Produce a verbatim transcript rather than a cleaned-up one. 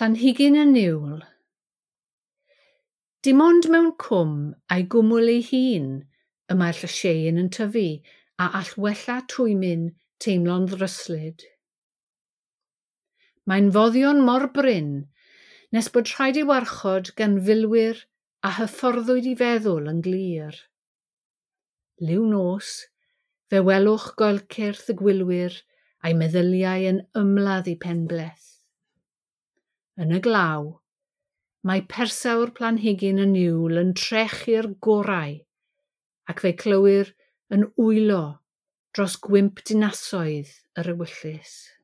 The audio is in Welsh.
Planhigyn y niwl. Dim ond mewn cwm a'i gwmwl ei hun y mae'r llyseien yn tyfu a all wella twymyn teimlo'n ddryslyd. Mae'n foddion mor bryn nes bod rhaid ei warchod gan filwyr a hyfforddwyd i feddwl yn glir. Liw nos, fe welwch goelcyrth y gwylwyr a'i meddyliau yn ymladd i penbleth. Yn y glaw, mae persawr planhigyn y niwl yn trechu'r gorau ac fe clywir yn wylo dros gwymp dinasoedd yr ewyllys.